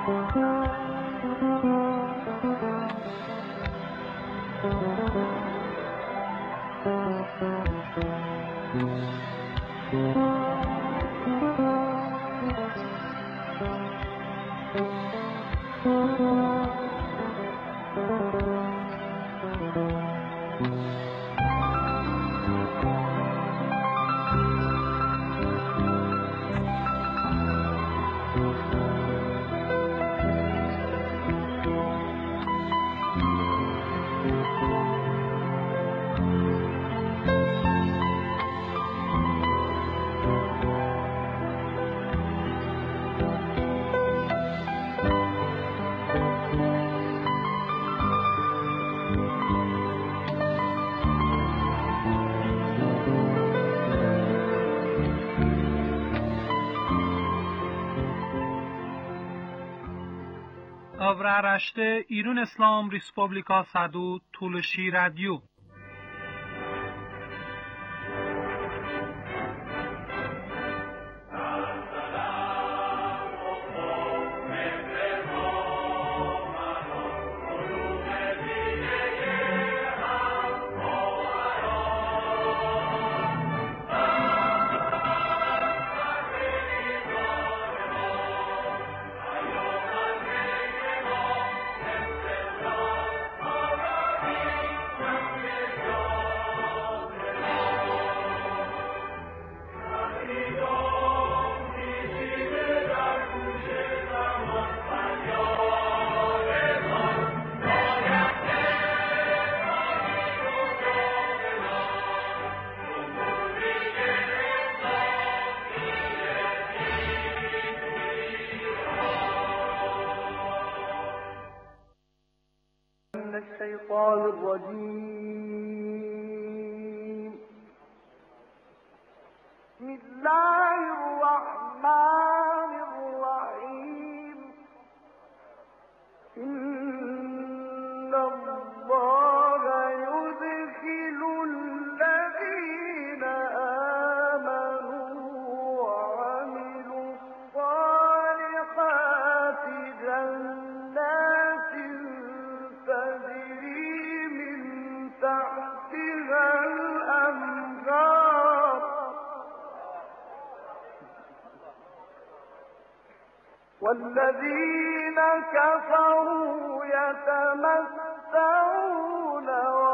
Avraaraşte İran İslam Respublika Sadu Tuluşi Radyo. الشيطان الرجيم بسم الله الرحمن الرحيم إن الله يدخل الذين آمنوا وعملوا الصالحات جنات تجري من تحتها الأنهار والذين كفروا يتمتعون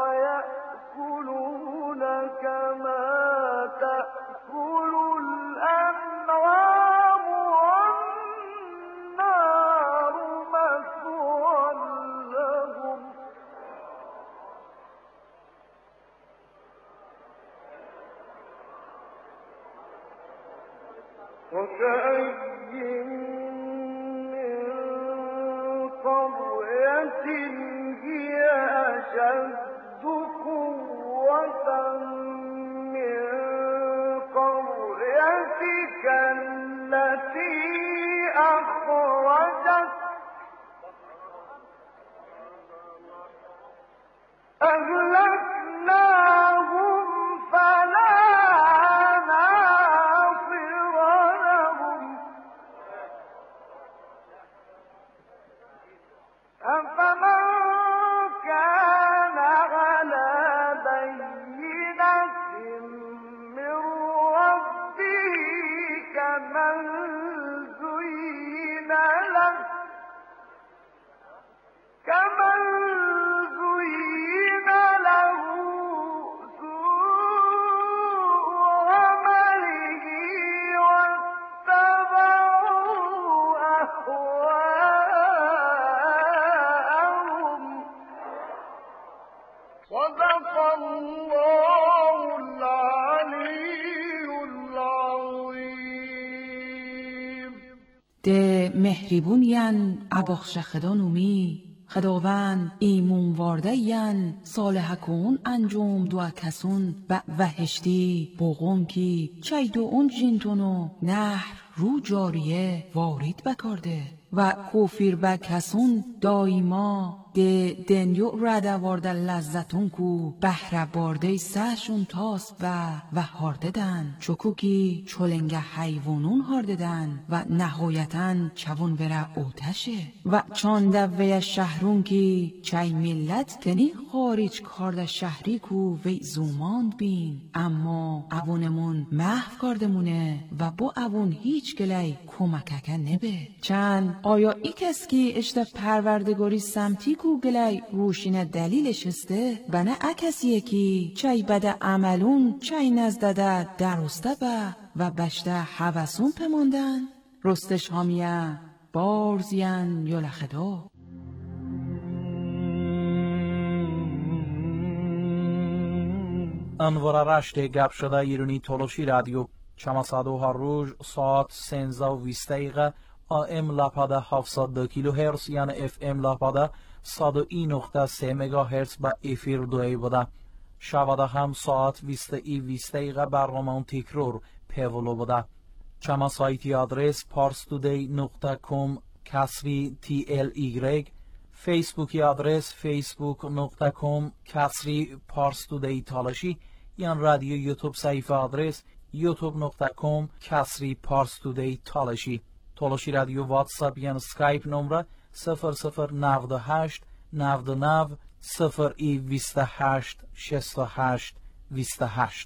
ويأكلون كما تأكل الأنعام والنار مثوى لهم وكأي قرية هي أشد قوة من قريتك التي أخرجت أهلكناهم فلا ناصر لهم أفمن كان على بينة من ربه كمن زين له سوء عمله واتبعوا أهواءهم صدق الله العلي العظيم. ده مهربونین اباخش خدانومی خداوند ایمون واردهین صالح کون انجام دو کسون وحشتی بوغون کی چای دو اون جنتونو نهر رو جاریه وارد بکارده و کوفیر بکسون دایما ده دنیو رده وارده لذتون کو بهره بارده سهشون تاست و هارددن چکوکی چولنگه حیوانون هارددن و نهایتاً چوون وره اوتشه و چانده وی شهرون کی چای ملت تنی خارج کارده شهری کو وی زوماند بین اما اوونمون محو کاردمونه و با اوون هیچ گلی کمککه نبه چند آیا ای کس کی اشته پروردگاری سمتی کو گلی روشین دلیلش استه بنه اکسیه کی چای بده عملون چای نزدده درسته به و بشته حوثون پماندن رستش هامیه بارزین یا لخدا انوار رشت گپ شده ایرانی تولوشی رادیو چماسادو هر روز ساعت 13:20 AM لاپاده 702 کیلوهرتز یعنی FM لاپاده 101.3 مگاهرتز با افیر دوی بوده شواده هم ساعت 20:20 برنامه تکرار پیولو بوده چما سایتی آدرس parstoday.com کسری TLY فیسبوکی آدرس facebook.com کسری parstoday تالشی یا رادیو یوتیوب صفحه آدرس youtube.com کسری parstoday تالشی تالشی رادیو واتساپ یا سکایپ نمره 0098 99 028 68 28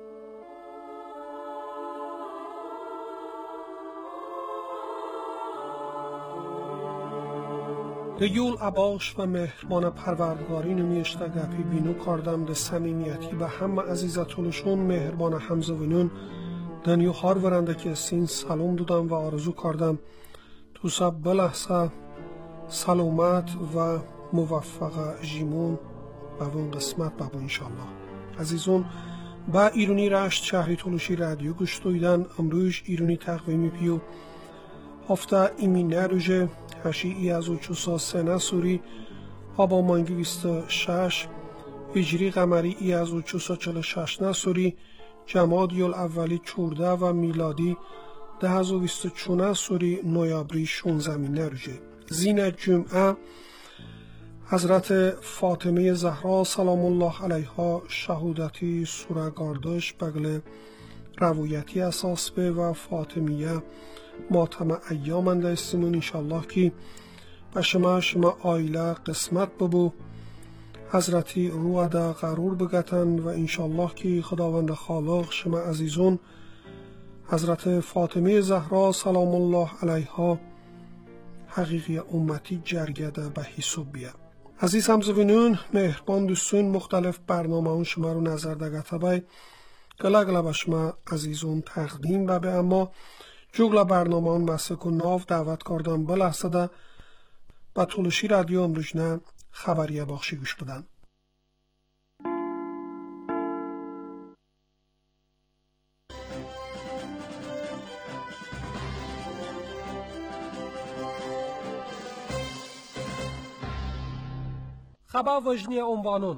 دیول عباش و مهربان پروردگاری نمیشته گپی بینو کردم ده سمیمیتی به همه عزیزه تولشون مهربان حمزه ونون دنیو هار ورنده که سین سلام دودم و آرزو کردم تو سب بلحظه سلامت و موفق جیمون بابون قسمت بابون انشالله عزیزون با ایرونی رشت شهری تولشی رادیو گوش دویدن امروز ایرونی تقویمی پیو هفته ایمی نروژه هشی ای از اوچوسا سنه سوری آبا مانگی 26 هجری قمری ای از اوچوسا 46 نسوری جماد یول اولی 14 و میلادی 1024 سوری نویابری 16 نروژه زین جمعه حضرت فاطمه زهرا سلام الله علیها شهودتی سوره گاردش بگل روایتی اساس به و فاطمیه ماتم ایامنده استیمون انشالله که به شما آیله قسمت ببو حضرتی روح ده قرور بگتن و انشالله که خداوند خالق شما عزیزون حضرت فاطمه زهرا سلام الله علیها حقیقی امتی جرگده به حساب بیا عزیز همزوینون مهربان دوستون مختلف برنامه اون شما رو نظر دگته بای گله به شما عزیزون تقدیم ببه اما جوگلا برنامه اون مسک و ناف دعوت کردم بلحظه ده با تولشی رادیو امروجنه خبریه باخشی گوش بدن خبر وجنی عنوانون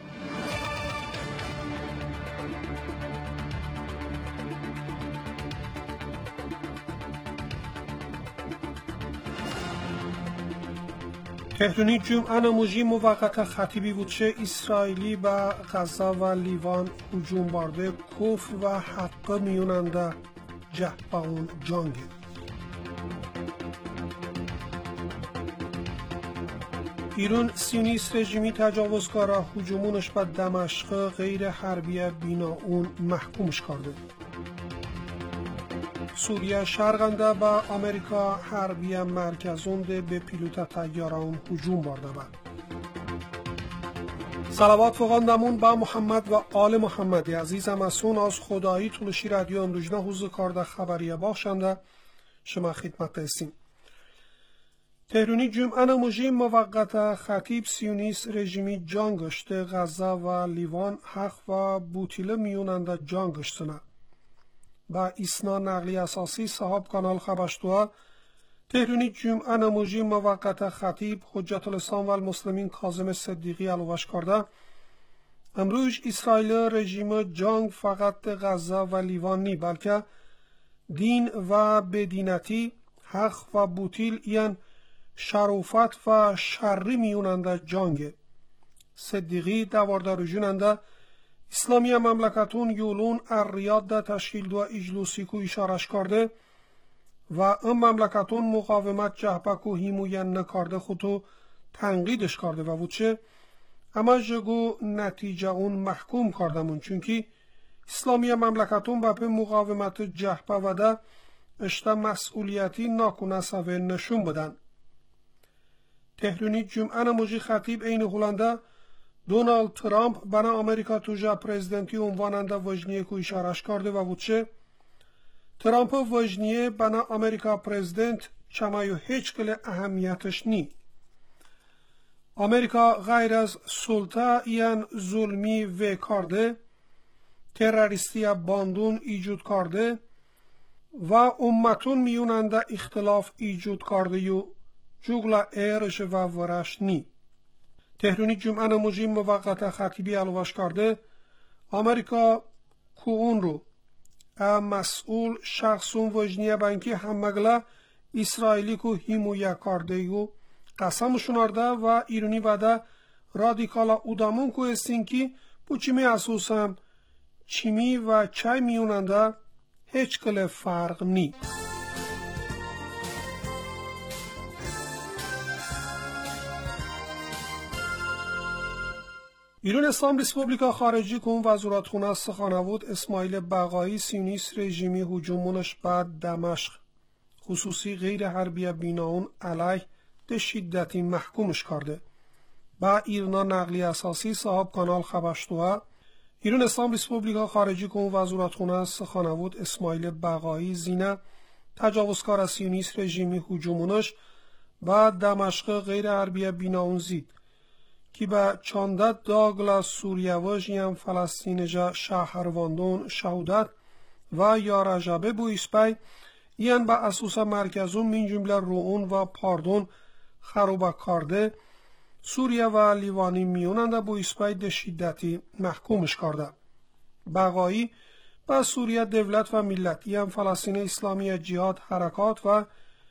تهرانی جمعه نموزی موقت خطیبی بودشه اسرائیلی به غزه و لیوان هجوم برده کفر و حق میوننده جهب اون جنگه ایران سیونیست رژیمی تجاوزکارا هجومونش به دمشق غیر حربی بینا اون محکومش کرده سوریه شرقنده به امریکا حربی مرکزونده به پیلوت تیاران هجوم برده بود. صلوات فقاندمون با محمد و آل محمد عزیزم اسون از خدایی تولشی رادیو امروجنه حوزه کارده خبریه باخشنده شما خدمت هستیم. تهرانی جمعه نموزی موقت خطیب سیونیست رژیمی جانگشته غزه و لیوان حق و بوتیله میوننده جانگشتنه. با اسنا نقلی اساسی صاحب کانال خبشتوها تهرانی جمعه نموزی موقت خطیب حجت الاسلام و المسلمین کاظم صدیقی علوش کرده امروز اسرائیل رژیم جنگ فقط غزه و لیوان نی بلکه دین و بدینتی حق و بوتیل یعن şarofat ve şerri miyonanda cange. Siddiqi davardarujunanda İslamiye memleketun yolun er-Riyad da teşkil ve iclusi ku işaraş karde و این مملکتون مقاومت جهبک و هیموین نکارده خودو تنقیدش کرده و وچه اما جگو نتیجه اون محکوم کردمون چونکی اسلامی مملکتون با به مقاومت جهبه و ده اشتا مسئولیتی ناکنه سوه نشون بدن. تهرونی جمعه نموجی خطیب این هولنده دونالد ترامپ بنا آمریکا توجه پرزیدنتی عنواننده وجنیه که اشارش کرده و وچه ترامپ وجنیه بنا آمریکا پرزیدنت چمایو هیچ کل اهمیتش نی. آمریکا غیر از سلطه یان ظلمی و کرده، تروریستی باندون ایجود کرده و امتون میوننده اختلاف ایجود کرده یو جغل ایرش و ورش نی. تهرونی جمعه نموجی موقت خطیبی علوش کرده آمریکا کو اون رو مسئول شخصون وجنیه بانکی همگله اسرائیلی کو هیمویا کرده یو قسمشون آرده و ایرانی وده رادیکالا اودامون کو استین کی bu چیمی اساساً چیمی و چای میوننده هیچ کل فرق نی. ایران اسلام ریسپوبلیکا خارجی کن وزارتخونه سخنگوی اسماعیل بقایی سیونیست رژیمی هجومونش بعد دمشق خصوصی غیر حربی بیناون علیه به شدتی محکومش کرده. با ایران نقلی اساسی صاحب کانال خبشتوه ایران اسلام ریسپوبلیکا خارجی کن وزارتخونه سخنگوی اسماعیل بقایی زینه تجاوزکار سیونیست رژیمی هجومونش بعد دمشق غیر حربی بیناون زید که به چاندت داگلا سوریوش یم فلسطینجا شهرواندون شهودت و یا رجبه بو اسپای این به اساس مرکزون من جمله رؤون و پاردون خروبه کرده سوریه و لیوانی میوننده بو اسپای ده شدتی محکومش کرده. بقایی به سوریه دولت و ملت یم فلسطین اسلامی جهاد حرکات و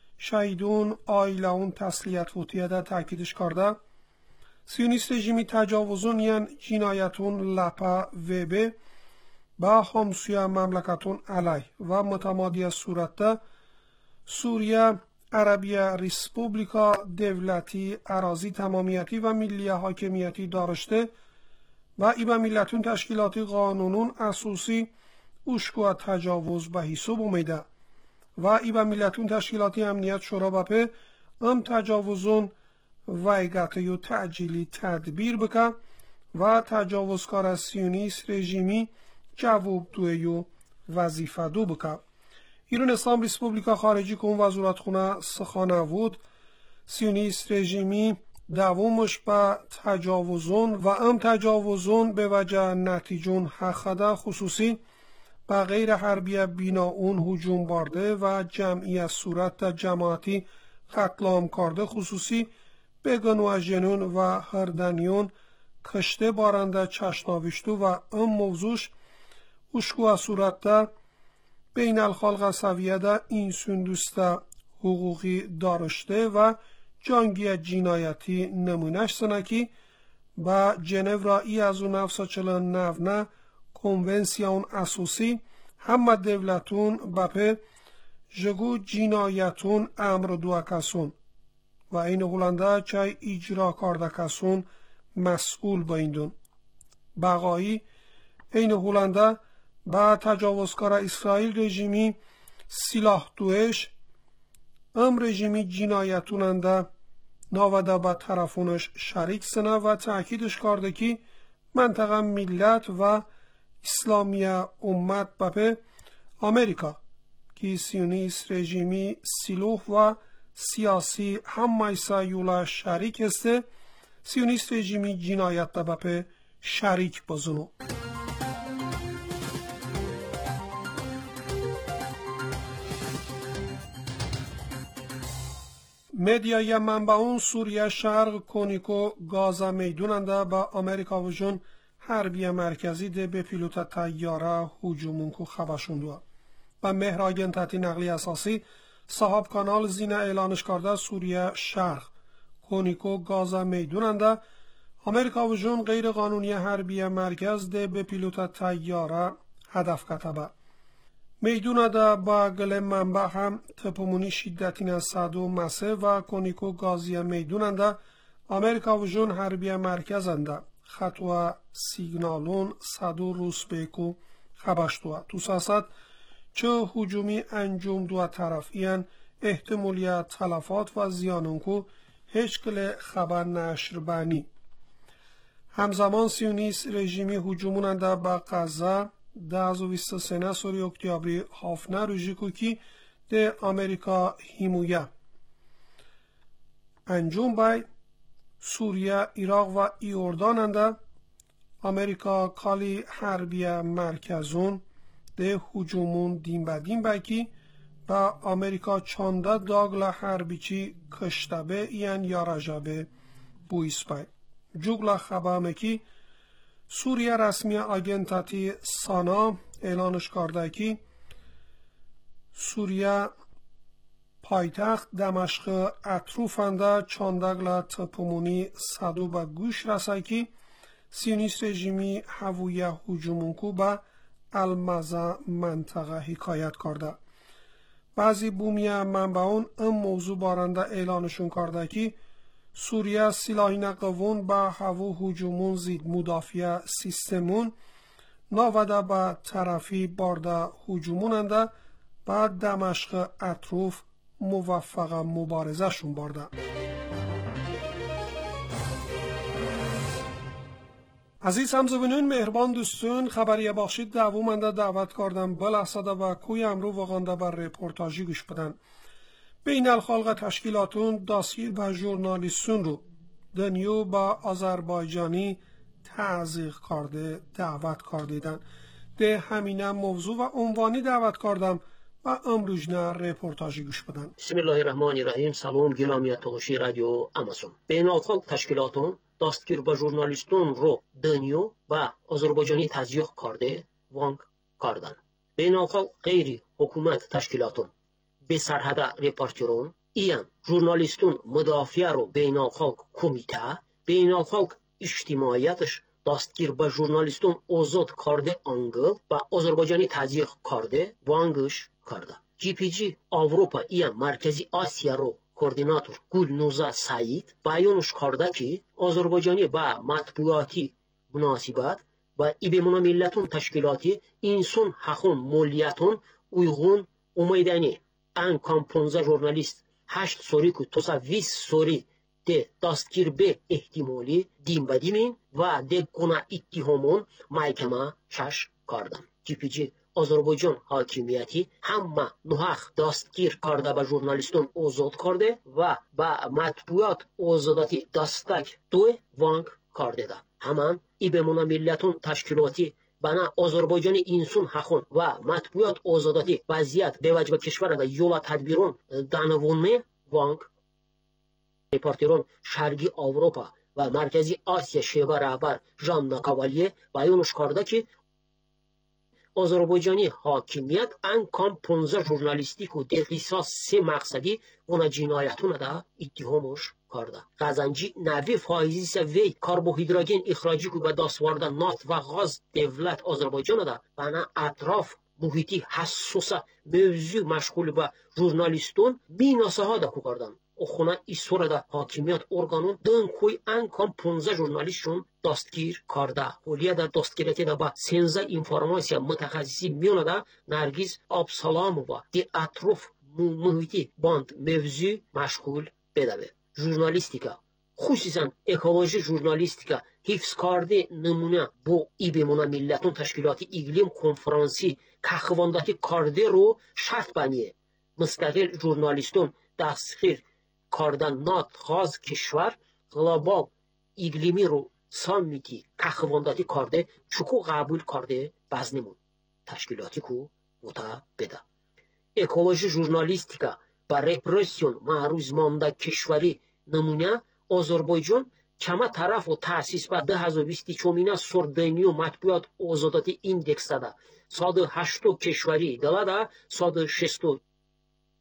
شهیدون آیلون تسلیت وطیه تاکیدش کرده سیونیست رژیمی تجاوزون یان جنایتون لپا و به با همسوی مملکتون علیه و متمادی صورت سوریه عربیه ریسپوبلیکا دولتی اراضی تمامیتی و ملی حاکمیتی داشته و ایبا ملتون تشکیلاتی قانونون اساسی اشکو تجاوز به حساب اومده و ایبا ملتون تشکیلاتی امنیت شورا بپه تجاوزون وایگات یو تعجیلی تدبیر بکن و تجاوزکار سیونیست رژیمی جواب دویو وظیفه دو بکن. ایران اسلام ریسپوبلیکا خارجی کن وزارتخونه سخنگوی سیونیست رژیمی دوامش به تجاوزون و تجاوزون به وجه نتیجون حقده خصوصی به غیر حربی بیناون هجوم برده و جمعی صورت جماعتی قتلام کرده خصوصی بگن و جنون و هردنیون کشته بارنده چشناوشتو و موضوعش اشکو صورت بین الخلق سویه ده این سندوسته حقوقی دارشته و جنگی جنایتی نمونش سنکی با جنو را ای از اون 1949 کنونسیون اساسی همه دولتون بپه جگو جنایتون امر دو کسون و این هولنده چای اجرا کرده کسون مسئول بایندون. بقایی این هولنده با تجاوزکار اسرائیل رژیمی سلاح دوش رژیمی جنایتوننده ناوده با طرفونش شریک سنه و تأکیدش کرده که منطقه ملت و اسلامی امت بپه امریکا که سیونیست رژیمی سلوح و سیاسی همه سایولا شریک است سیونیست رژیمی جنایت بپه شریک بزنو. مدیای منبعون سوریه شرق کونیکو گازا میدوننده با امریکا و جون حربی مرکزی ده به پیلوت تیاره هجومون کو خبشوندوه و مهراگن تحتی نقلی اساسی صاحب کانال زینه اعلانش کرده سوریه شرق کونیکو گازا میدوننده امریکا و جون غیر قانونی حربی مرکز ده به پیلوت تیاره هدف کتبه. میدونه ده با گل منبع هم تپمونی شدتی از سادو مسه و کونیکو گازی میدوننده امریکا و جون حربی مرکزنده خطوه سیگنالون سادو روس بیکو خبشتوه تو ساسد چه هجومی انجام دو طرفیان احتمالیت تلفات و زیانونکو هیچ کل خبر نشر بانی. همزمان سیونیست رژیمی هجوموننده با غزه 2023 سوری اکتیابری هافنه رژیکو کی ده امریکا هیمویه. انجام بای سوریه، عراق و ایورداننده امریکا کالی حربی مرکزون ده هجومون دین با دین بکی با امریکا چانده داگل حربیچی کشتبه این یا رجبه بویس بای. جوگلا خبامه کی سوریه رسمی آگنتاتی سانا اعلانش کرده کی سوریه پایتخت دمشق اطروفنده چاندگل تپومونی صدو به گوش رسه کی سیونیست رژیمی هویه هجومونکو به المزه منطقه حکایت کرده. بعضی بومیه منبعون این موضوع بارنده اعلانشون کرده کی سوریه سلاحی نقوون با هوو هجومون زید مدافع سیستمون ناوده با طرفی بارده هجوموننده بعد دمشق اطروف موفق مبارزه شون بارده. عزیز همزبانان مهربان دوستان خبری بخشید دوامنده دعوت کردم بلحظه و کوی امرو واقعنده بر رپورتاجی گوش بدن. بین الخلق تشکیلاتون دستگیر به ژورنالیستون رو دنیو با آذربایجانی تعزیق کرده دعوت کردیدن. ده همینه موضوع و عنوانی دعوت کردم و امروزنه رپورتاجی گوش بدن. بسم الله الرحمن الرحیم. سلام گرامی تلاشی رادیو امازون. بین الخلق تشکیلاتون دستگیر به ژورنالیستون رو دنیو و آذربایجانی تعزیق کرده وانگ کردن. بین الخلق غیر حکومت تشکیلاتون به سرحد رپورترون این ژورنالیستون مدافع رو بین الخلق کمیته بین الخلق اجتماعیتش دستگیر به ژورنالیستون آزاد کرده انگل و آذربایجانی تعزیق کرده وانگش کرده. جی پی جی اروپا این مرکزی آسیا رو کوردیناتور گلنوزا سعید بیانش کرده که آذربایجانی با مطبوعاتی مناسبت و ایبمونا ملتون تشکیلاتی انسان حقون مولیتون uygun umaydani en kam 15 jurnalist 8 soru ku tosa 20 soru de dastgir be ehtimali din badimin ve de kona ittihamon mahkeme şaş kardan. GPG Azerbaycan hakimiyeti hamma nuhaq dastgir karda ba jurnaliston ozod karde ve ba matbuat ozodati dastak doy vang karde da. Haman İbemuna Milletun Teşkilati bana Azerbaycan'ı insun hakkın ve matbuat ozodati vaziyet bevacba keşvara da yola tedbirun danavunme vang reporteron Şarkı Avrupa ve Merkezi Asya şeba rahber Janna Kavalye bayonuş karda ki Azerbaycan'ı hakimiyet en kam 15 jurnalistik و دقیقاس 3 مقصدی ona cinayetuna da ittihamoş karda. Qazanci navi faizi ve karbohidrogen ixracı ku be dasvarda neft ve gaz devlet Azerbaycan'a da bana atraf muhiti hassusa mevzu meşgul be jurnalistun binasaha da ku kardan. Oxuna isora da hakimiyet organun dön koy en kam 15 jurnalistun dastgir karda. Oliya da dastgirati da ba senza informasiya mutaxassisi miyona da Nergiz Absalamova di atraf muhiti band mevzu meşgul bedabe. Jurnalistika, xüsusən ekoloji jurnalistika hifz kardı nümune bu İbemuna Milletun Teşkilatı İqlim Konferansı kaxvandaki kardı ro şart baniye. Müstaqil jurnalistun dastgir kardan nat gaz kişvar global iqlimi ro sammiti kaxvandaki kardı çuku qabul kardı baznimun. Teşkilatı ku muta beda. Ekoloji jurnalistika با repression معروض مانده کشوری نمونه آذربایجان کما طرف و تأسیس با 2024 سردنی و مطبوعات آزاداتی ایندکس داده. 108 کشوری دلاده 160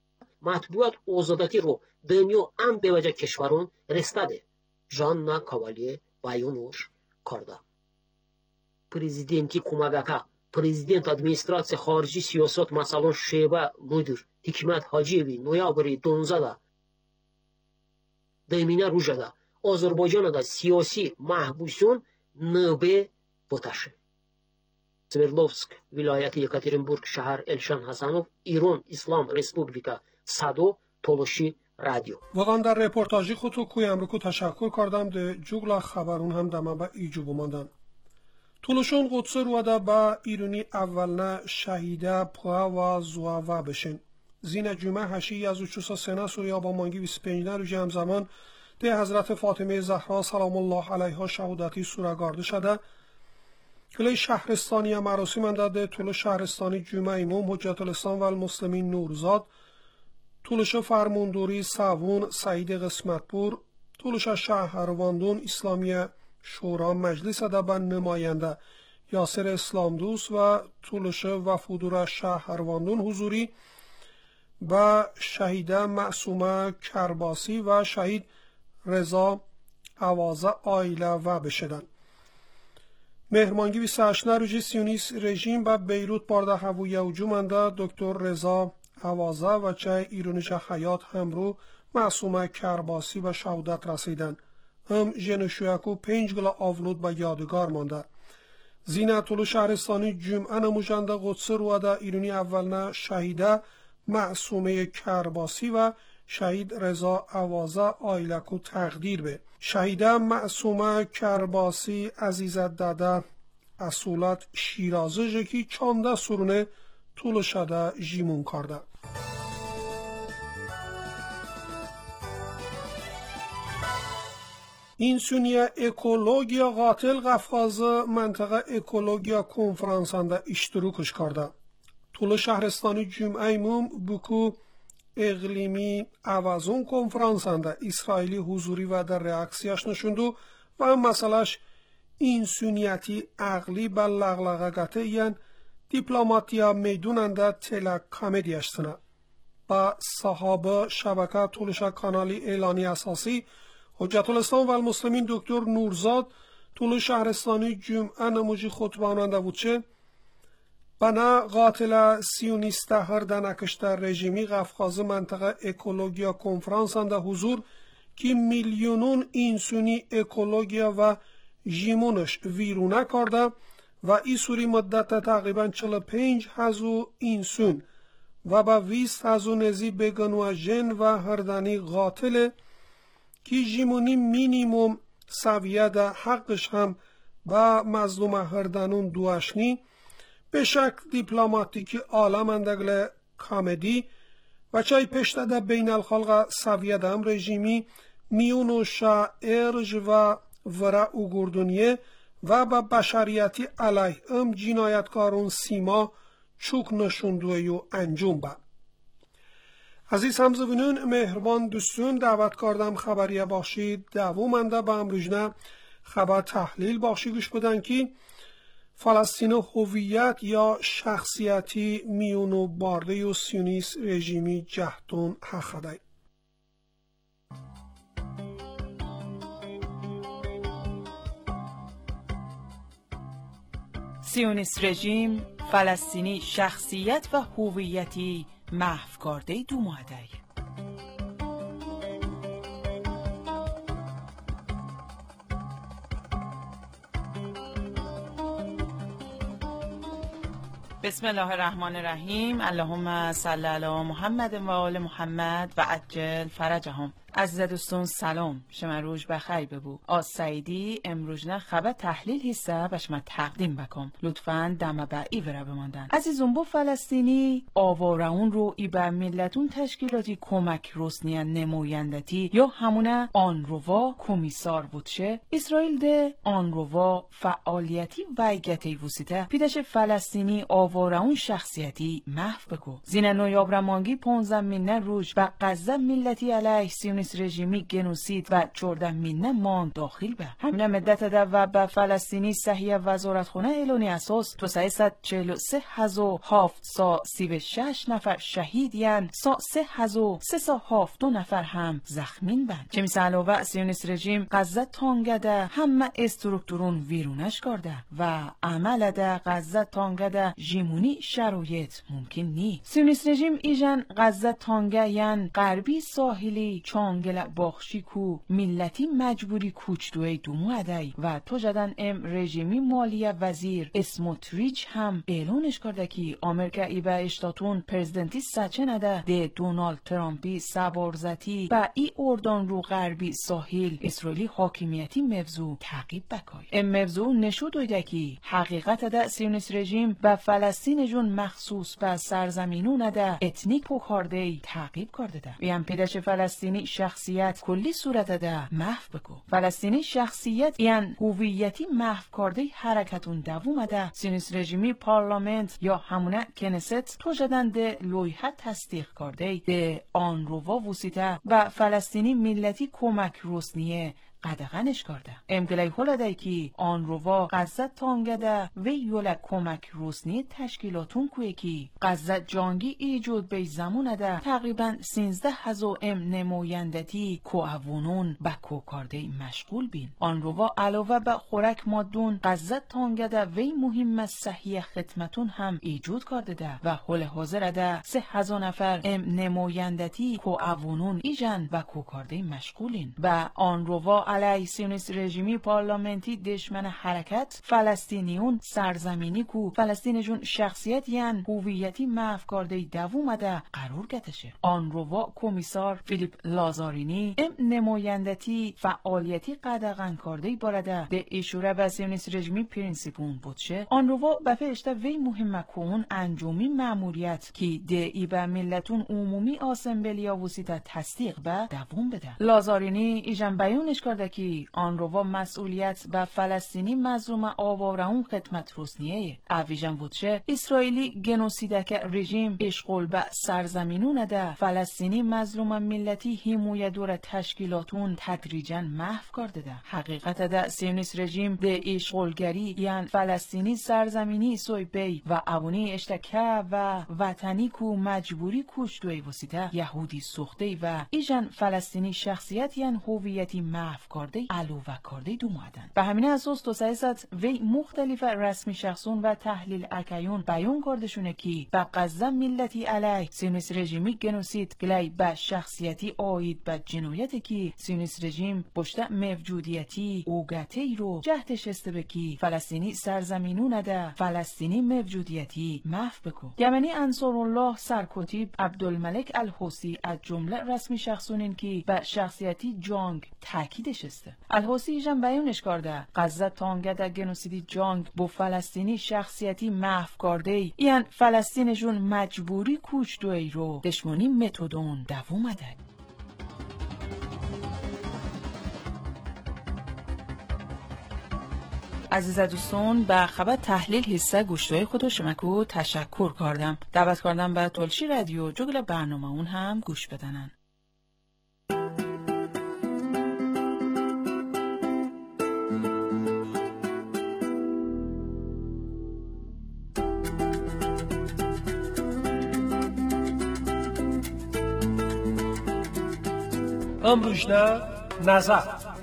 матбуот озодатӣ ро дунё ам беваҷа кишварон рестаде. Жанна Кавале баёнуш карда. Президенти кӯмагака, президент администратсия хориҷи сиёсат масалан шеба мудир Ҳикмат Ҳоҷиеви ноябри 12 даймина рӯжада Озарбойҷонада сиёсӣ маҳбусён нӯбе боташе. Свердловск вилояти Екатеринбург шаҳр Элшан Ҳасанов, Ирон Ислам Республика, Садо, Толоши радио. واقعا در رپورتاژی خودتو کوی امریکو تشکر کردم ده جوگلا خبرون هم دمه با ایجو بماندن. تولوشون قدس روده با ایرونی اولنا شهیده پوه و زوه بشن. زین جمعه هشی از اوچوسا سنه سوریا با مانگی 25 رو جمع زمان ده حضرت فاطمه زهرا سلام الله علیها شهودتی سورگارده شده. کلی شهرستانی مراسم انده طول شهرستانی جمعه امام حجت الاسلام و المسلمین نورزاد، طولش فرماندوری ساوون سعید قسمتپور، طولش شهرواندون اسلامی شورا مجلس ادب نماینده یاسر اسلام دوست و طولش وفودور شهرواندون حضوری و شهیده معصومه کرباسی و شهید رضا اوازه آیله و بشدن. مهرمانگی 28 روزی سیونیست رژیم با بیروت بارده هویه هجومنده دکتر رضا اوازه و چه ایرونش حیات همرو معصومه کرباسی و شهادت رسیدن. هم جنشویکو 5 گلا آولود با یادگار مانده. زینه طول شهرستانی جمعه نموجنده قدس روده ایرونی اولنا شهیده معصومه کرباسی و شهید رضا اوازه آیلکو تقدیر به. شهیده معصومه کرباسی عزیزت داده اصولت شیرازه جکی چانده سرونه طول شده جیمون کرده. İnsüniye ekologiya qatil qafqazı منطقه ekologiya konferansında iştirak karda. Tulu şehristani cüm'eymum buku اقلیمی اوازون کنفرانسنده اسرائیلی حضوری و در reaksiyasını şundu و مسئلهش اینسونیتی عقلی به لغلغگته این دیپلماتیا میدوننده تلکامدی اشتنه. با صحابه شبکه طولش کانالی اعلانی اساسی حجت الاسلام و المسلمین دکتر نورزاد طول شهرستانی جمعه نموجی خطباننده بود چه بنا قاتل سیونیست هر دنکشتر رژیمی قفقاز منطقه اکولوژیا کنفرانسنده حضور که میلیونون اینسونی اکولوژیا و ژیمونش ویرونه کرده و این سوری مدت تقریبا 45 هزو اینسون و با 20 هزو نزی بگنو جن و هردنی قاتل که ژیمونی مینیموم سویه ده حقش هم با مظلوم هردنون دوشنی به شکل دیپلماتیکی عالم اندگل کامدی و چای پشته ده بین الخلق سویه ده هم رژیمی میونو شائرج و ورع گردونیه و با بشریتی علیه ام جنایتکارون سیما چوک نشوندوی و انجام با. عزیز همزوینون مهربان دوستون دعوت کردم خبریه باشید دوامنده با امروزنه خبر تحلیل باشی گوش بدن که فلسطین هویت یا شخصیتی میونو بارده و سیونیست رژیمی جهتون حخده. سیونیست رژیم فلسطینی شخصیت و هویتی محو کرده دو ماده. بسم الله الرحمن الرحیم. اللهم صل علی محمد و آل محمد و عجل فرجهم. عزیز دوستان سلام، شما روز بخیر ببو. از سعیدی امروزنا خبر تحلیل حساب و شما تقدیم بکم. لطفاً دم با ای وره بماندن. عزیزون بو فلسطینی آوارون رو ای به ملتون تشکیلاتی کمک رسنیان نمایندتی یا همونه آنروا کمیسار بودشه. اسرائیل ده آنروا فعالیتی ویگتی وسیته پیدش فلسطینی آوارون شخصیتی محو بکو. زین نویابر مانگی 15 روز به غزه ملتی علیه سیونیست سیونیست رژیمی گنوسید و چردن مینه مان داخل به همین مدت ده و به فلسطینی صحیح وزارتخانه اعلانی اساس 243,736 نفر شهید یان 3,372 نفر هم زخمین بند. چه مثل علاوه سیونیست رژیم غزه تانگده همه استرکتورون ویرونش کرده و عمل ده غزه تانگده جیمونی شرایط ممکن نی. سیونیست رژیم ایجن غزه تانگه یان غربی ساحلی چانگل باخشی کو ملتی مجبوری کوچدوی دومو ادای و تو جدن رژیمی مالیه وزیر اسموتریچ هم اعلانش کرده که آمریکا ای به اشتاتون پرزیدنتی سچه نده ده دونالد ترامپی سبارزتی و ای اردان رو غربی ساحل اسرائیلی حاکمیتی موضوع تعقیب بکای. موضوع نشود دویده که حقیقت ده سیونیست رژیم به فلسطین جون مخصوص به سرزمینون ده اتنیک پوکارده تعقیب کرده ده. ویم پیدش فلسطینی شخصیت کلی صورت ده محو بکو. فلسطینی شخصیت یعن هویتی محو کرده حرکتون دووم ده. سیونیست رژیمی پارلمنت یا همونه کنست تو جدن ده لویحه تصدیق کرده ده آن روا وسیطه و فلسطینی ملتی کمک روسنیه قدغنش کرده. امگلی هلده که آن روا غزه تانگده و یوله کمک روسنی تشکیلاتون کوی که غزه جانگی ایجود به زمونه ده تقریبا 13,000 نمایندتی کوهوونون به کوکارده مشغول بین. آن روا علاوه به خورک مادون غزه تانگده و مهم صحیح خدمتون هم ایجود کرده ده و حال حاضر ده 3,000 نفر نمایندتی کوهوونون ایجن و کوکارده مشغولین و آن روا علی سیونیست رژیمی پارلمنتی دشمن حرکت فلسطینیون سرزمینی کو فلسطین جون شخصیت یعن هویتی محو کرده دوومده قرار گتشه. آن روا کمیسار فیلیپ لازارینی نمایندتی فعالیتی قدغن کرده بارده ده ایشوره به سیونیست رژیمی پرینسیپون بودشه. آن روا به فشته وی مهمه کون انجامی ماموریت که ده ای به ملتون عمومی آسمبلیا وسیطه تصدیق به دووم بده. لازارینی ایجن بیانش کرده که آن روا مسئولیت به فلسطینی مظلوم آوارهون خدمت روسنیه. اویژن بودشه اسرائیلی گنوسیدک رژیم اشغال به سرزمینون ده فلسطینی مظلوم ملتی حمایت دور تشکیلاتون تدریجا محو کرده ده. حقیقت ده سیونیست رژیم ده اشغالگری یعن فلسطینی سرزمینی سویبی و اوانی اشتکه و وطنی کو مجبوری کوچدوی وسیطه یهودی سوخته و ایجن فلسطینی شخصیت یعن هویتی محو کرده علاوه کرده دو مادن. به همین اساس تو سایست وی مختلف رسمی شخصون و تحلیل اکیون بیان کردشونه که به غزه ملتی علی سیونیست رژیمی گنوسید گلی به شخصیتی آید به جنایتی که سیونیست رژیم پشت موجودیتی اوگتی رو جهتش استبه که فلسطینی سرزمینون ده فلسطینی موجودیتی محو بکو. یمنی انصارالله سرکتیب عبدالملک الحوثی از جمله رسمی شخصونین که به شخصیتی جنگ تاکیدش استه. الحوثی جن بیانش کرده غزه تانگده گنوسیدی جنگ با فلسطینی شخصیتی محو کرده یعن فلسطین جون مجبوری کوچ دوی رو دشمنی متدون دوومده. عزیز دوستان به خبر تحلیل حصه گوشتای خودو شمکو تشکر کردم. دعوت کردم به تلشی رادیو جگل برنامه اون هم گوش بدنن. امروزنه نظر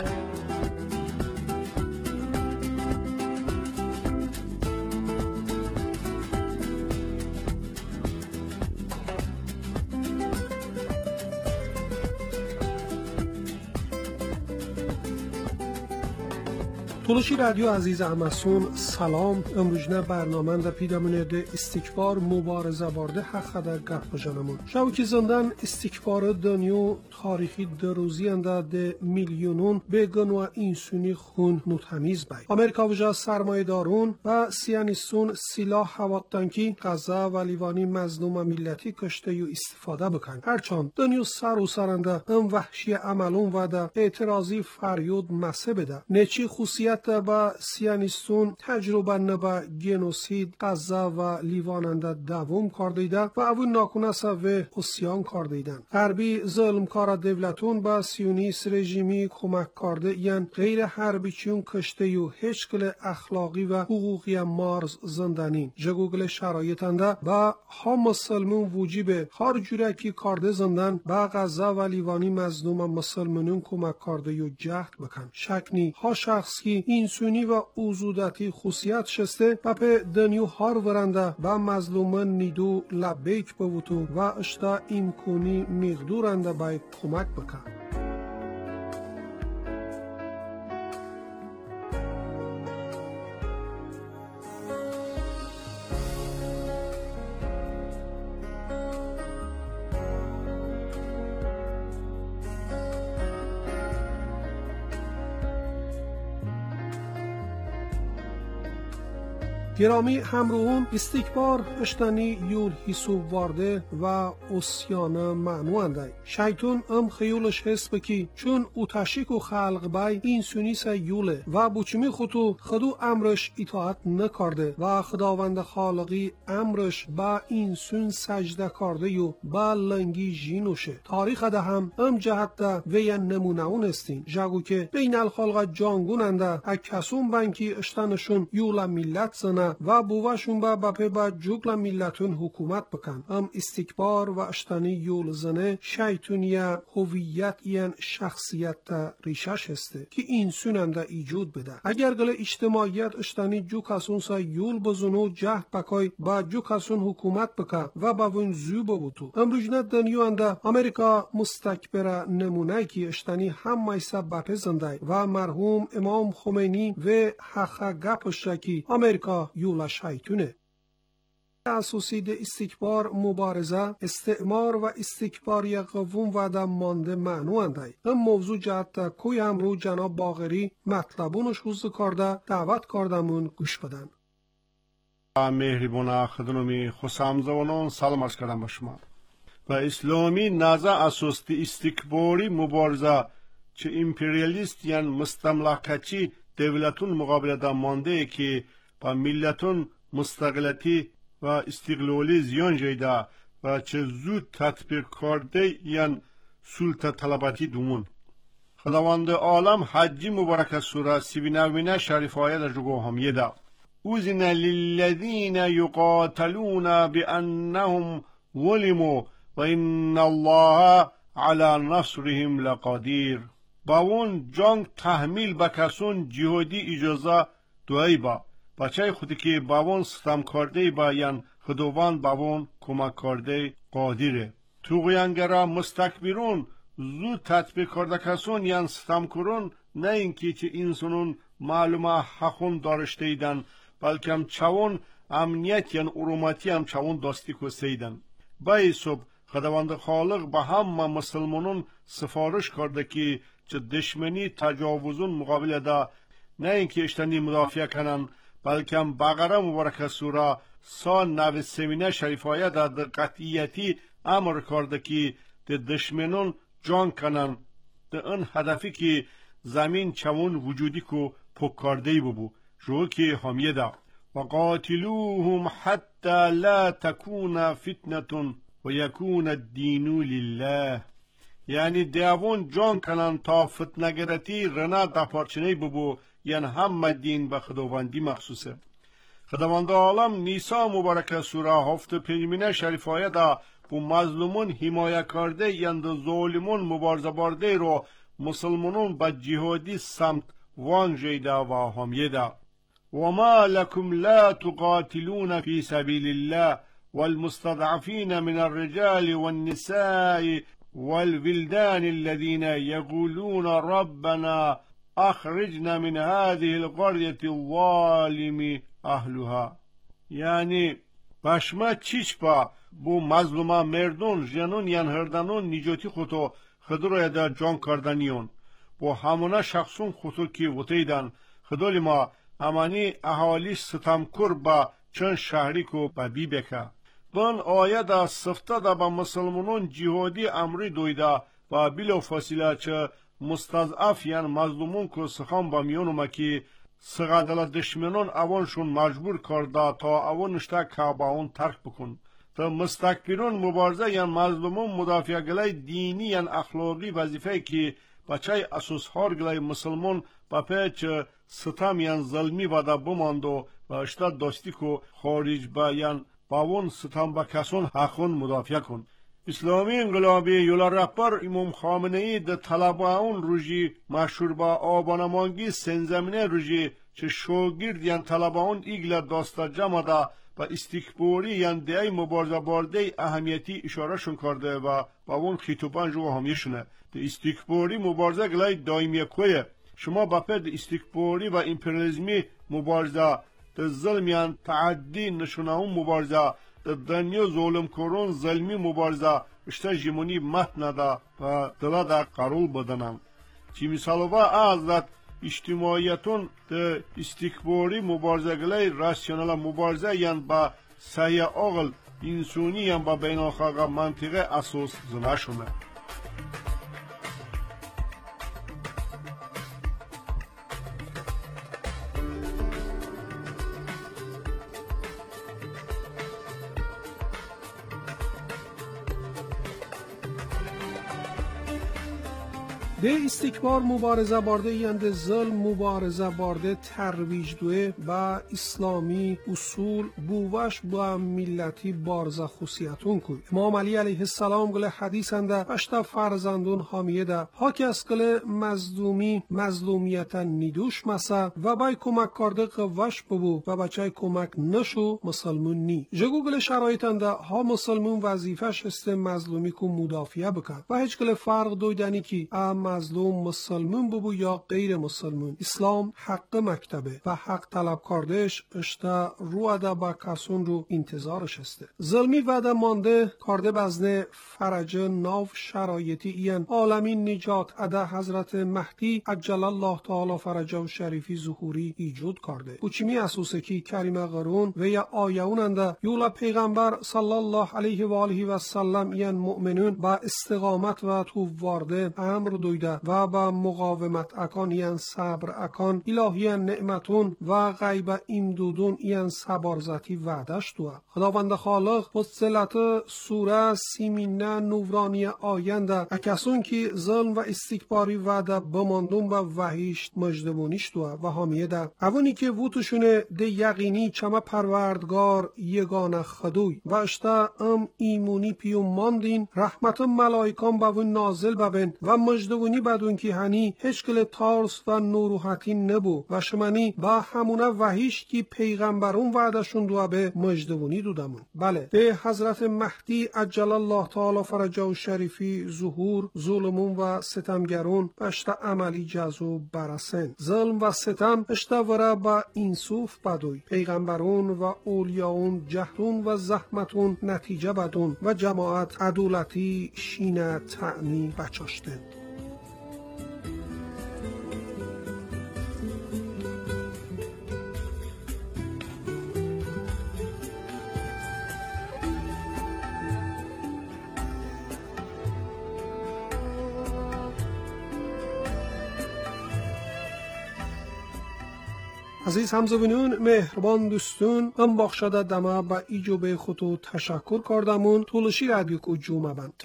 تلوشی رادیو عزیز امسون سلام. امروزنه برنامه در پیدامونه ده استکبار مبارزه بارده حق در گفت بجانمون شوکی زندن استکبار دنیو تاریخی دروزی انده ده میلیونون بگن و اینسونی خون نتمیز بای امریکا وجا سرمایه دارون و سیانیستون سلاح هواتانکی غزه و لیوانی مظلوم ملتی کشته یو استفاده بکن. هرچند دنیو سر و سرنده ام وحشی عملون و ده اعتراضی فریود مسه بده نچی خصوصیت حمایت به سیانیستون تجربه نبه گنوسید غزه و لیواننده دوم کردیده و او ناکنسه و اسیان کردیدن. غربی ظلمکار دولتون به سیونیست رژیمی کمک کرده یعنی غیر حربی چون کشته و هشکل اخلاقی و حقوقی مارز زندانین. جگوگل شرایطنده با ها مسلمون وجیب هر جورکی کرده زندان با غزه و لیوانی مظلوم مسلمانون کمک کرده و جهد بکن. شکنی ها شخصی انسانی و اوزودتی خصوصیت شسته و به دنیو هار ورنده با مظلومان نیدو لبیک بوتو و اشتا امکونی مقدورنده باید کمک بکن. گرامی همراهان، استکبار اشتانی یول حساب وارده و اسیانه معنوانده. شیطان خیولش حس بکی چون اوتشیک و خلق بای اینسونی سا یوله و بچمی خودو امرش اطاعت نکرده و خداوند خالقی امرش با اینسون سجده کرده و با لنگی جینوشه. تاریخ ده هم جهت ده وی نمونه اون استین. جاگو که بین الخالق جانگوننده اکسون بانکی اشتانشون یولا ملت زنه و بواشون با بپه با جوگل ملتون حکومت بکن. استکبار و اشتانی یول زنه شیطونیه هویت این شخصیت ریشش هسته که این سوننده ایجود بده. اگر گل اجتماعیت اشتانی جو کسون سا یول بزنو جهد بکای با جو کسون حکومت بکن و با وین زو بوتو. امروجنه دنیو انده امریکا مستکبره نمونه که اشتانی هم مایسا بپه زنده و مرحوم امام خمینی و حقا گپش که امریکا یولا شیطونه. اساسی ده استکبار مبارزه استعمار و استکباری قوم و ده مانده معنوانده. موضوع جهت کوی امرو جناب باقری مطلبونش حوض کرده دعوت کردمون گوش بدن. مهربان خدمتی خوشامزونان سلام عرض کردم به شما. و اسلامی نزد اساسی استکباری مبارزه چه امپریالیست یعنی مستملکتی دولتون مقابل ده مانده که با ملتون مستقلتی و استقلالی زیان جیده و چه زود تطبیق کرده یعنی سلطه طلباتی دومون. خداوند عالم حجی مبارک سوره 39 شریف آیه در جگو هم یده. اوزن للذین یقاتلون بانهم ظلموا و ان الله علی نصرهم لقدیر. با اون جنگ تحمیل به کسون جهادی اجازه دوئی با بچه خودی که باون ستم کرده باین خداوند باون کمک کرده قادره. توغیانگرا مستکبرون زود تطبیق کرده کسون یان ستم کرون نه اینکه چه انسانون معلومه حقون دارشته ایدن بلکه هم چون امنیت یان اروماتی هم چون داستی کسته ایدن. بای صبح خداوند خالق به همه مسلمانون سفارش کرده که چه دشمنی تجاوزون مقابل ده نه اینکه اشتنی مدافع کنن بلکه هم بقره مبارک سوره 93 شریف آیه در قطعیتی امر کرده که ده دشمنون جان کنن ده اون هدفی که زمین چون وجودی کو پک کرده ببو جو که همیه ده و قاتلوهم حتی لا تکون فتنة و یکون الدین لله. یعنی دیوون جان کنن تا فتنگرتی رنا دپارچنه ببو یعنی همه دین به خداوندی مخصوصه. خداوند عالم نیسا مبارک سوره 75 شریف آیه دا بو مظلومون حمایه کرده یعنی ظالمون مبارزه برده رو مسلمانون به جهادی سمت وان جیده و همیه دا. وما لكم لا تقاتلون في سبيل الله والمستضعفين من الرجال والنساء والولدان الذين يقولون ربنا اخرجنا من هذه القرية الظالم اهلها. یعنی بشما چیچ با بو مظلومه مردون جنون ین هردنون نجاتی خودو خدو در جان کردنیون بو همونه شخصون خودو که وطیدن خدولی ما امانی احالیش ستمکر با چند شهری کو با بی بکه. بان آیه دا سفته دا با مسلمانون جهادی امری دویده و بلا فاصله چه مستضعف یعنی مظلومون کو سخان با میونو ما که سقادل دشمنان اونشون مجبور کرده تا اونشتا کعبه ترک بکن. تا مستکبرون مبارزه یا مظلومون مدافع گلای دینی یا اخلاقی وظیفه که بچه اساس هار گلای مسلمان با پیچ ستم یا ظلمی ودا بماندو و اشتا دستی کو خارج با یا باون ستم با کسون حقون مدافع کن. اسلامی انقلابی یولا رهبر امام خامنه ای ده طلباون روژی مشهور با آبانمانگی سنزمینه روژی چه شاگرد یا طلباون ایگل داستا جمع دا و استکباری یا دیای مبارزه بارده اهمیتی اشاره شون کرده و با اون خطوبان جو همیشونه. ده استکباری مبارزه گلای دائمی کویه. شما با پد استکباری و امپریالیسمی مبارزه ده ظلم یا تعدی نشونه هم مبارزه ده دنیا ظلم کرون ظلمی مبارزه اشتا جیمونی متنه ده و دلا ده قرول بدنم. چی مثالوه ازد اجتماعیتون ده استکباری مبارزه گلای راسیونال مبارزه یعن با سعی عقل انسانی یعن با بین الخلق منطقه اساس زنه شونه. ده استکبار مبارزه بارده یند ظلم مبارزه بارده ترویج دوه با اسلامی اصول بووش با ملتی بارزه خصیتون کوی. امام علی علیه السلام گله حدیث انده اشتا فرزندون حامیه ده حاکی از گله مظلومی مظلومیت نیدوش مسا و بای کمک کرده قوش ببو و بچه کمک نشو مسلمون نی. جگو گله شرایط انده ها مسلمون وظیفش است مظلومی کو مدافعه بکن و هیچ گله فرق دویدنی کی مظلوم مسلمون ببو یا غیر مسلمون. اسلام حق مکتبه و حق طلب کردش اشتا رو ادا با کسون رو انتظارش هسته. ظلمی وعده مانده کرده بزنه فرج ناو شرایطی این عالمین نجات ادا حضرت مهدی عجل الله تعالی فرجه و شریفی ظهوری ایجود کرده. بچمی اسوسه کی کریم قرون و یا آیون انده یولا پیغمبر صلی الله علیه و آله و سلم این مؤمنون با استقامت و تو وارده امر دویده و با مقاومت اکان این صبر اکان الهیان نعمتون و غیب امدودون این صبارزتی وعدش دوه. خداوند خالق فصلت سوره سیمینه نورانی آینده اکسون که ظلم و استکباری وعده بماندون و وحیشت مجدبونیش دوه و حامیه ده اوانی که ووتشونه ده یقینی چمه پروردگار یگانه خدوی و اشتا ایمونی پیوم ماندین رحمت ملائکان باون نازل ببن و مجدبونی بدون که هنی هشکل تارس و نوروحتی نبو و شمانی با همونه وحیش که پیغمبرون وعدشون دوه به مجدبونی دودمون. بله به حضرت مهدی عجل الله تعالی فرجه و شریفی ظهور ظلمون و ستمگرون اشتا عملی جزو برسن. ظلم و ستم اشتا وره با انصوف بدوی پیغمبرون و اولیاون جهرون و زحمتون نتیجه بدون و جماعت عدولتی شینه تعنی بچاشتن. عزیز همزبونون مهربان دوستون من بخشده دمه با ایجوب خودو تشکر کردمون طولشی رادیو کو جومه بند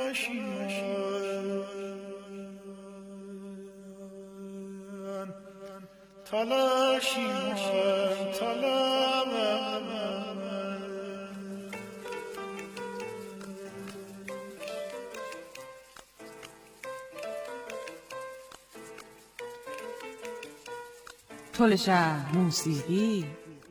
تولشه موسیقی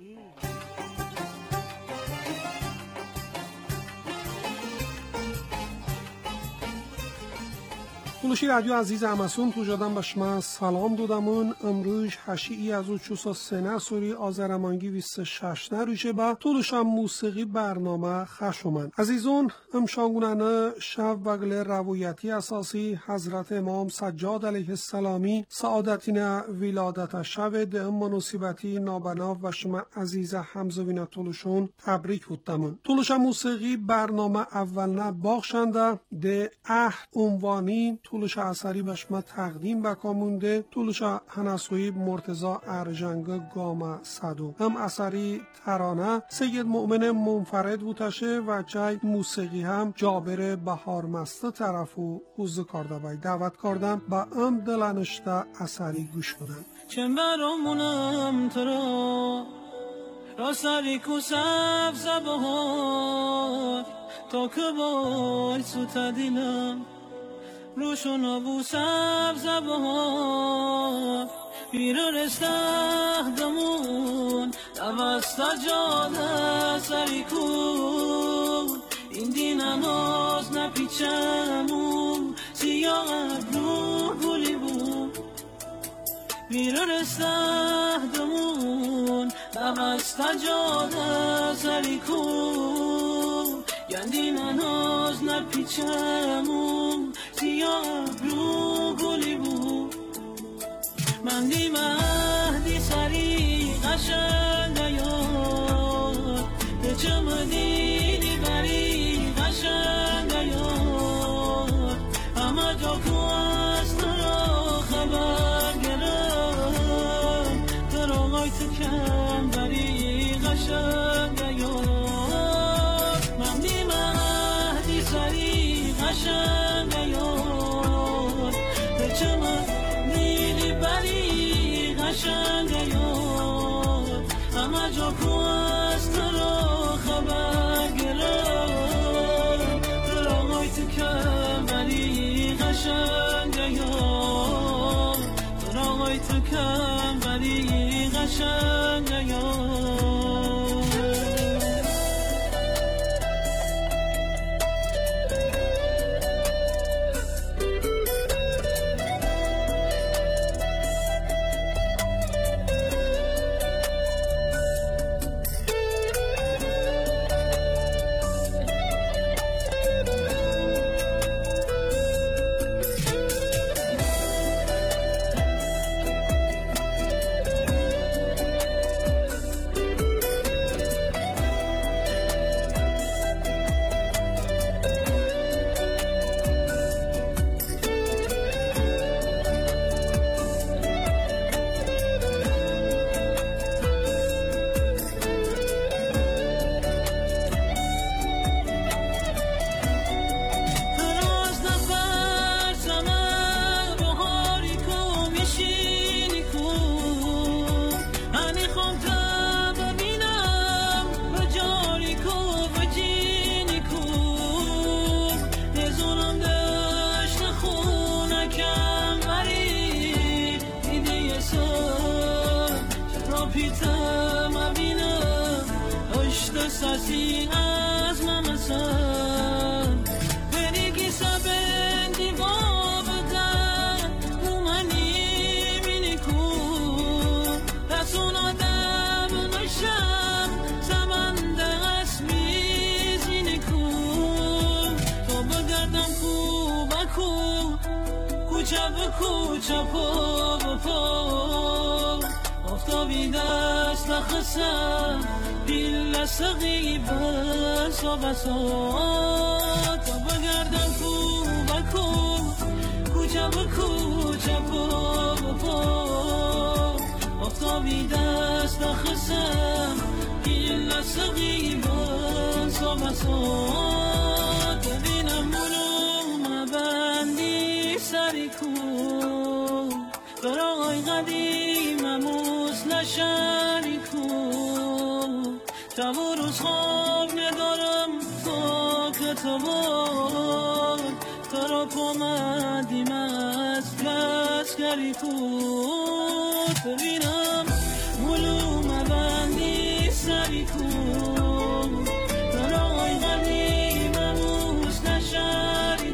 طولشی رادیو عزیز امسون تو جادم بشما سلام دودمون امروز هشی از او چوسا سنه سوری آزرمانگی 26 نروشه با طولشم موسیقی برنامه خشومن عزیزون امشانگونانه شب بگل روایتی اساسی حضرت امام سجاد علیه السلامی سعادتین ولادت شب ده مناسبتی نابناف و شما عزیز همزوین طولشون تبریک بودمون. طولشم موسیقی برنامه اول نه باخشنده ده عهد عنوانی طول طولش اثری بشما تقدیم بکامونده طولش هنسوی مرتضی ارجنگ گام صدو هم اثری ترانه سید مؤمن منفرد بوتشه و جای موسیقی هم جابر بهار مسته طرفو حوز کرده بای دعوت کردم با ام دلنشته اثری گوش بدن. چن برامونم تو را سری کو سبز بهار تا که بای سوتا دیلم روشون آبو سبز بهار بیرو رسته دمون دوستا جاده سری کن این دین ناز نپیچمون سیاه ابرو گلی بود بیرو رسته دمون دوستا جاده سری کن این دین ناز نپیچمون سیاه ابرو گلی بود من دی مهدی سری قشنگ یاد به چم دیدی بری قشنگ یاد همه جا کو از تو را خبر گرم تو را غای تو کم بری قشنگ یاد من دی مهدی سری قشنگ یاد به چم بری قشنگ یاد همه جا کو از تو را خبر گرم تو را غای تو کم بری قشنگ یاد تو را غای تو کم بری قشنگ یاد ساسی از ممسن بریگی سبن دیوا بدن اومنی مینی کن رسون آدم نشم زمند اسمی زینی کن تو بگردم کو بکو کوچه به کوچه پا بپا افتابی دست نخسم بیل سقی بس و بسات تا بگردم کو بکو کوچه به کوچه پا بپا افتابی دست نخسم بیل سقی بس و بسات ببینم منو مبندی سری کن برای قدیمموز نشری کن شب و روز خواب ندارم تا که تو بار تو را پامدیم از گسگری کن ببینم ملو مبندی سری کن برای قدیمموز نشری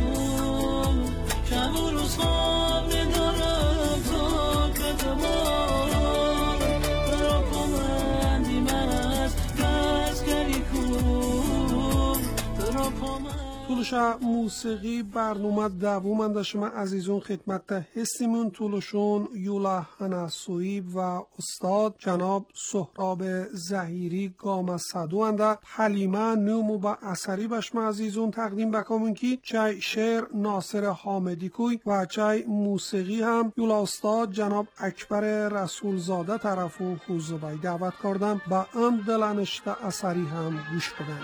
کن شب و روز خواب ندارم تا که تو بار تو را پامدیم از گسگری کن تو را پامدیم طولش موسیقی برنامه دوم در شما عزیزون خدمت هستیمون طولشون یولا هنسویب و استاد جناب سهراب زهیری گام صدو انده حلیمه نومو با اثری بشما عزیزون تقدیم بکامون کی چای شعر ناصر حامدی کوی و چای موسیقی هم یولا استاد جناب اکبر رسولزاده طرف و حوزبای دعوت کردن با ام دلنشت اثری هم گوش بدن.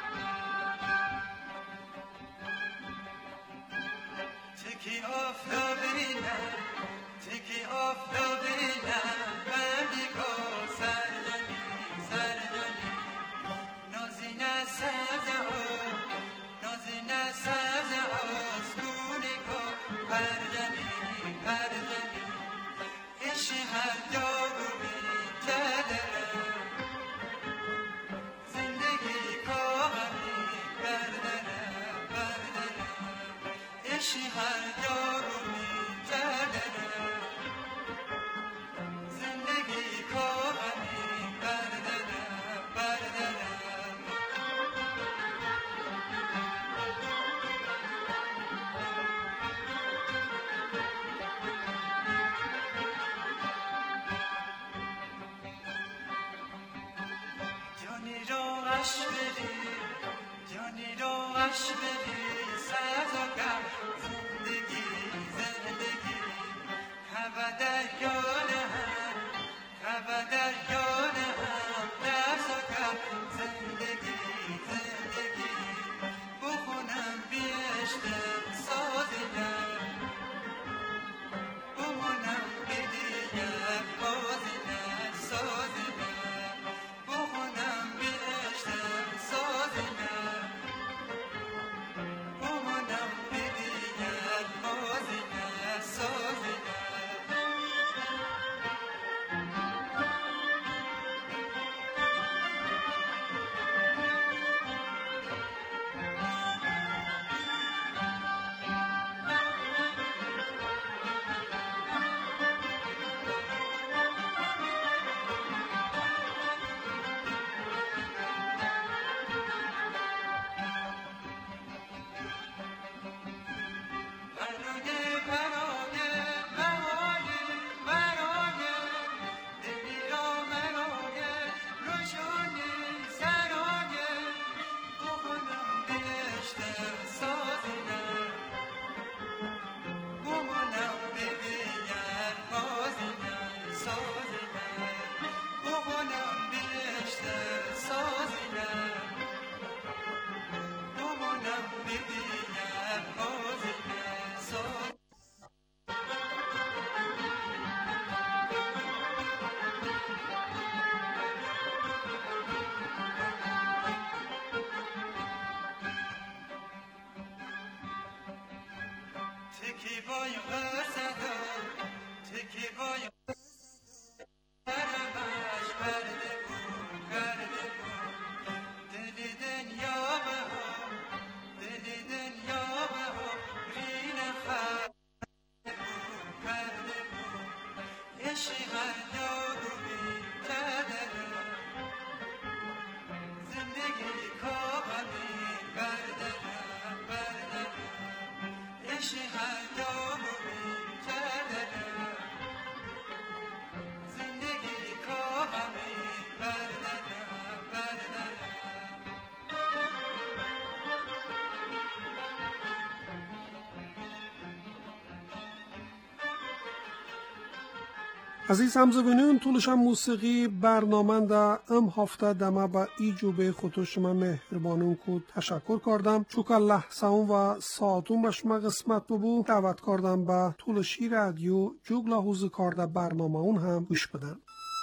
عزیز همزبینون طولش هم موسیقی برنامه دا ام هفته دمه با ای جوبه خودو شما مهربانون کو تشکر کردم چوکا لحظه و ساعتون به شما قسمت ببو دعوت کردم با طولشی رادیو جوگلا حوزه کارده برنامه اون هم گوش بدن.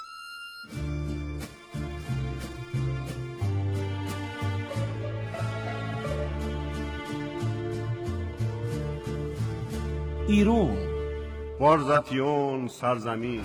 ایران بارزاتیون سرزمین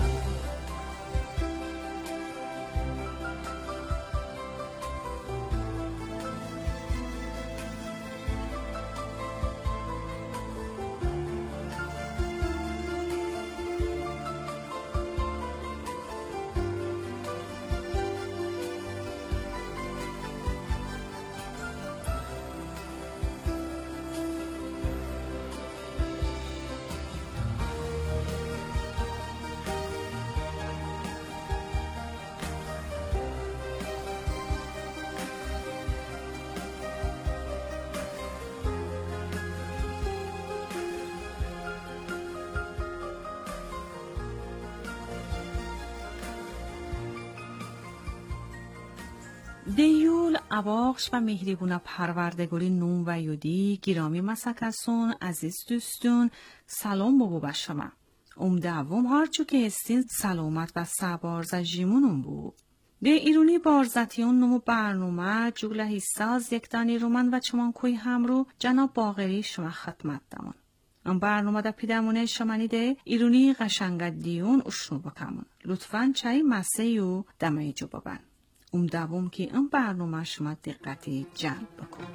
دیول اباخش و مهریبونا پروردگاری نون و یودی گیرامی مسکسون عزیز دوستون سلام بابو بشما دوم هارچو که استین سلامت و سبارزه جیمونون بو ده ایرونی بارزتیون نمو برنامه جوگله حساز یک دانی رومن و چمان کوی همرو جناب باقری شما خدمت دمون ام برنامه دا پیدمونه شمانی ده ایرونی قشنگ دیون اشنو بکمون لطفاً چای مسیو دمه جو ببن دوم که این برنامه شما دقتی جلب بکن.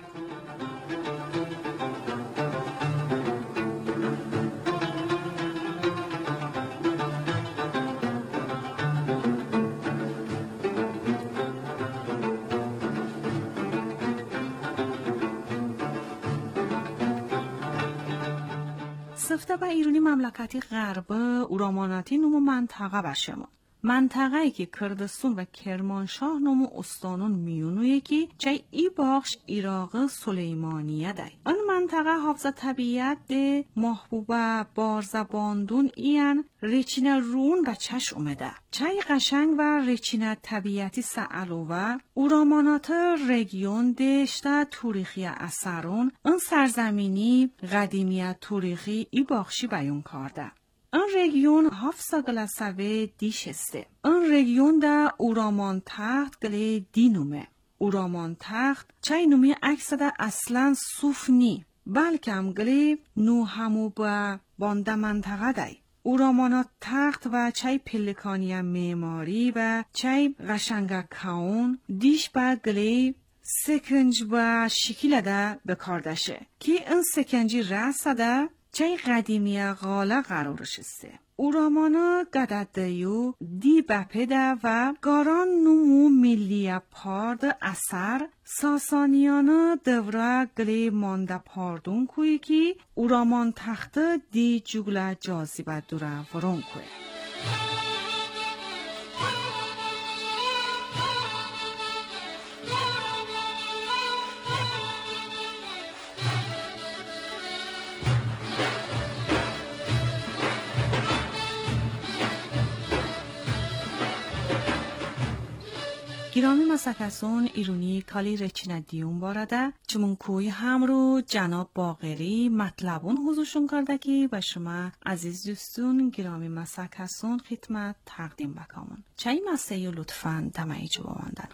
سفته با ایرونی مملکتی غرب اوراماناتی نمو منطقه بشمون. منطقه‌ای که کردستان و کرمانشاه نمو استانون میونویه که چای ای باخش ایراق سلیمانیه دای. آن منطقه حافظه طبیعت ده محبوبه بارزباندون این ریچینه رون و چش اومده. چای قشنگ و ریچینه طبیعتی سعلوه اورامانات رگیون دشته تاریخی اثرون اون سرزمینی قدیمیت تاریخی ای باخشی بیان کرده. این رگیون 700 گلسوه دیش استه. این رگیون دا اورامان تخت گله دی نومه. اورامان تخت چای نومی اکسده اصلا صوف نی. بلکه هم گله نو همو با بانده منطقه دای. اورامانات تخت و چای پلکانی معماری و چای قشنگ کاون دیش با گله سکنج با شکیل ده بکاردشه. که این سکنجی رسده چای قدیمی غاله قرارش استه. اورامانا گددیو دی بپده و گاران نمو ملی پارد اثر ساسانیانا دوره گلی مانده پاردون کوی که اورامان تخت دی جگله جازیبه دوره ورون کوی. گرامی مسکسون ایرونی کالی رچینه دیون بارده چمون کوی همرو جناب باقری مطلبون حضورشون کرده که به شما عزیز دوستون گرامی مسکسون خدمت تقدیم بکامون چای مسیو لطفاً دمایی جو بماندن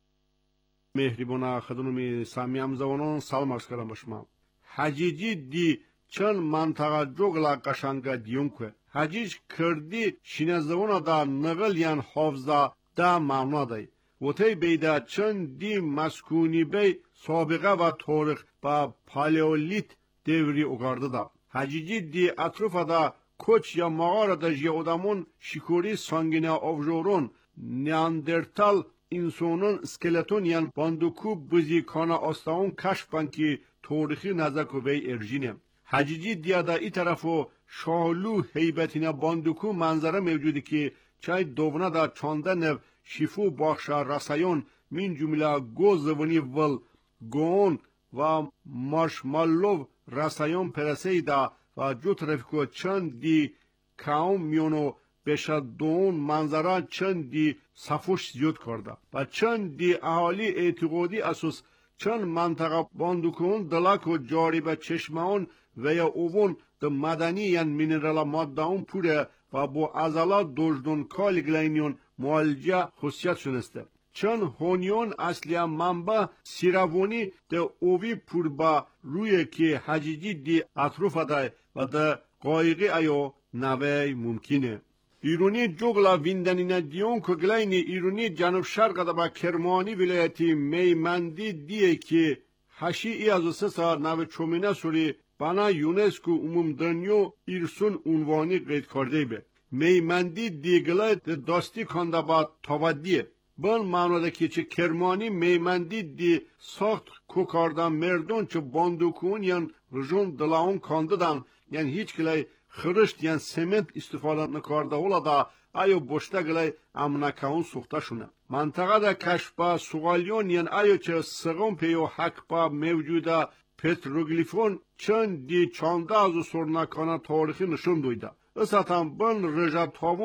مهربانا خدمت سامیم زوانان سلام عرض کردم به شما حجیجی دی چند منطقه جوگلا قشنگ دیون که حجیج کردی شینه زوانا دا نقل یان حافظه دا معنا دی وتی بیده چند دی مسکونی بی سابقه و تاریخ با پالیولیت دوری اگرده دا. حجیجی دی اطراف دا کوچ یا مغار دا جی ادمون شکوری سانگینه آفجورون نیاندرتال انسانون اسکلتون یان باندوکو بزیکانا آستاون کشفن که تاریخی نزدیک بی ارژینه. حجیجی دی دا ای طرفو شالو هیبتینه باندوکو منظره موجودی که چای دوونه دا چانده نو شیفو باخشا رسایون من جمله گوزونی ول گون و مارشمالو رسایون پرسیدا و جو ترفیکو چند دی کاوم میونو بشدون منظره چند دی صفوش زیاد کرده و چند دی اهالی اعتقادی اساس چند منطقه باندوکون دلاکو جاری به چشمون و یا اوون د مدنی یان مینرال ماده اون پوره و با عضلات دوجدون کالگلینیون معالجه خصوصیت شنسته. چون هونیون اصلی منبع سیروونی ده اوی پور با روی که حجیجی دی اطروف ده و ده قایقی ایو نوی ممکنه. ایرونی جوگلا ویندنین دیون که گلینی ایرونی جنوب شرق ده با کرمانی ولایتی میمندی دیه که هشی ای از سسا نوی چومینه سوری بنا یونسکو عموم دنیو ایرسون عنوانی قید کرده به. میمندی دیگله داستی کنده با تاودیه. بل معنی که چه کرمانی میمندی دی ساخت کو کردن مردون چه باندوکون یان رجون دلاون کنده دن یان هیچ کلی خرشت یان سمنت استفاده نکرده ولا دا ایو بشته گلی امنکاون سوخته شونه. منطقه دا کشبا سوالیون یان ایو چه سغم پیو حق با موجوده پتروگلیفون چند دی چانده از سرنکانه تاریخی نشون دویده. اساتان بن رجب تاون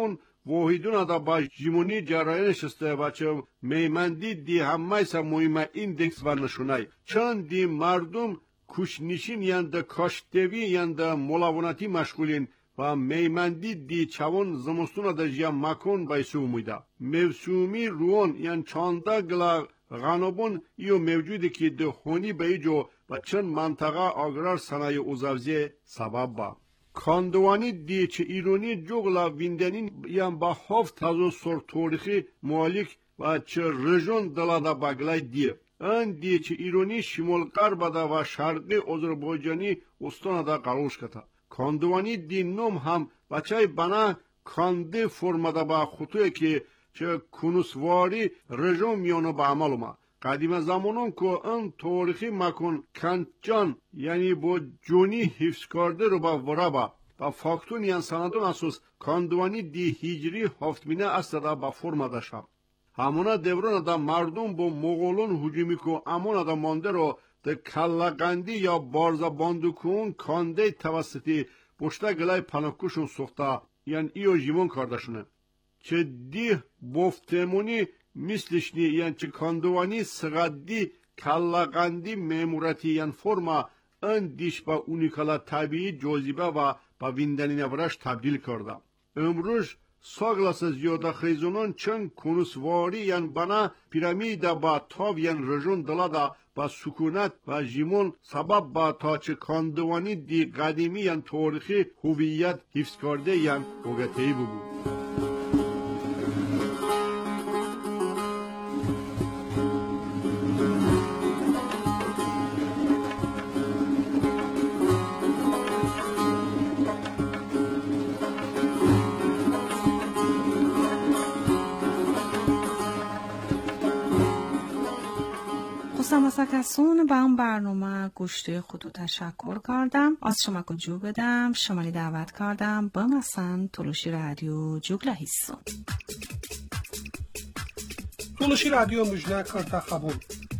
واحدون دا با جیمونی جرایه نشسته و چه میمندی دی همه سا مهمه ایندکس و نشونه چند دی مردم کشنشین یند کاشتوی یند ملاونتی مشغولین و میمندی دی چوان زمستون دا جیا مکن بایسو مویده موسومی روان یند چانده گلا غانوبون ایو موجوده که ده خونی بیجو و چند منطقه آگرار صنایع اوزاوزی سبب با کاندوانی دی چه ایرانی جوگلا ویندنین یان با 7000 سور تاریخی مالک و چه رژون دلادا باگلای دی ان دی چه ایرانی شمال غرب دا و شرقی آذربایجانی استان دا قرارش کتا کاندوانی دی نوم هم بچای بنا کانده فرمادا با خطوه که چه کنوسواری رژون میانو با عمل اومد قدیم زمانون که ان تاریخی مکن کنچان یعنی با جونی حفظ کرده رو با ورابا با فاکتون یعنی سندون اساس کاندوانی دی هجری هفتمینه اصلا با فرما داشت همونا دوران دا مردم با مغولون هجومی که امونا دا مانده رو دا کلقندی یا بارزا باندوکون کانده توسطی بشتا گلای پناکوشون سخته یعنی ایو جیمون کردشونه چه دی بفتمونی مثلشنی یعنی چه کاندوانی سغدی کلقندی میمورتی یعنی فرما ان دیش با اونیکالا طبیعی جوزیبه و با ویندنی نورش تبدیل کرده امروز ساگلاس زیاده خیزونان چند کنوسواری یعنی بنا پیرامیده با تاو یعنی رژون دلادا با سکونت و جیمون سبب با تا چه کاندوانی دی قدیمی یعنی تاریخی هویت حفظ کرده یعنی وگتهی بود سماسکسون با اون برنامه گوشت خودو تشکر کردم از شما کجو بدم شمالی دعوت کردم با مثلا تلوشی رادیو جوگلا هیسون تلوشی رادیو مجنه کرده خبون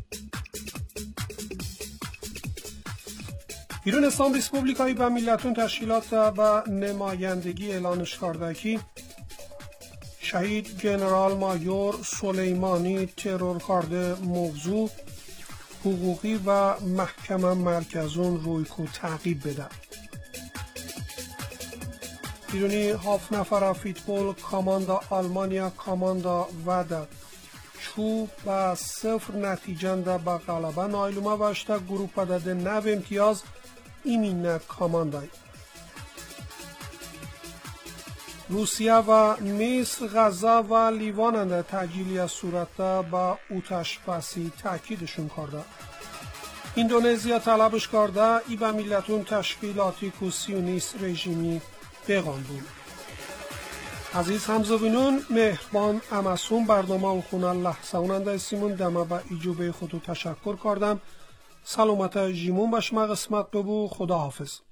ایران اسلام ریسپوبلیکایی و ملتون تشکیلات و نمایندگی اعلانش کرده که شهید جنرال مایور سلیمانی ترور کرده موضوع حقوقی و محکمه مرکزون روی کو تعقیب بده. ایرانی 7 نفر فیتبال کاماندا آلمانیا کاماندا ودا چو با 0 نتیجنده با غلبه نایلومه وشته گروپ داده 9 امتیاز ایمین کاماندای. روسیه و مصر غزه و لیوان تجلیل از صورت با اوتش بسی تاکیدشون کرده. اندونزیا طلبش کرده ای به ملتون تشکیلاتی که سیونیست رژیمی پیغام بود. عزیز همزبینون مهربان امسون برنامه خونه لحظه اوننده سیمون دمه به ایجوبه خودو تشکر کردم. سلامت جیمون بشما قسمت ببو. خدا حافظ.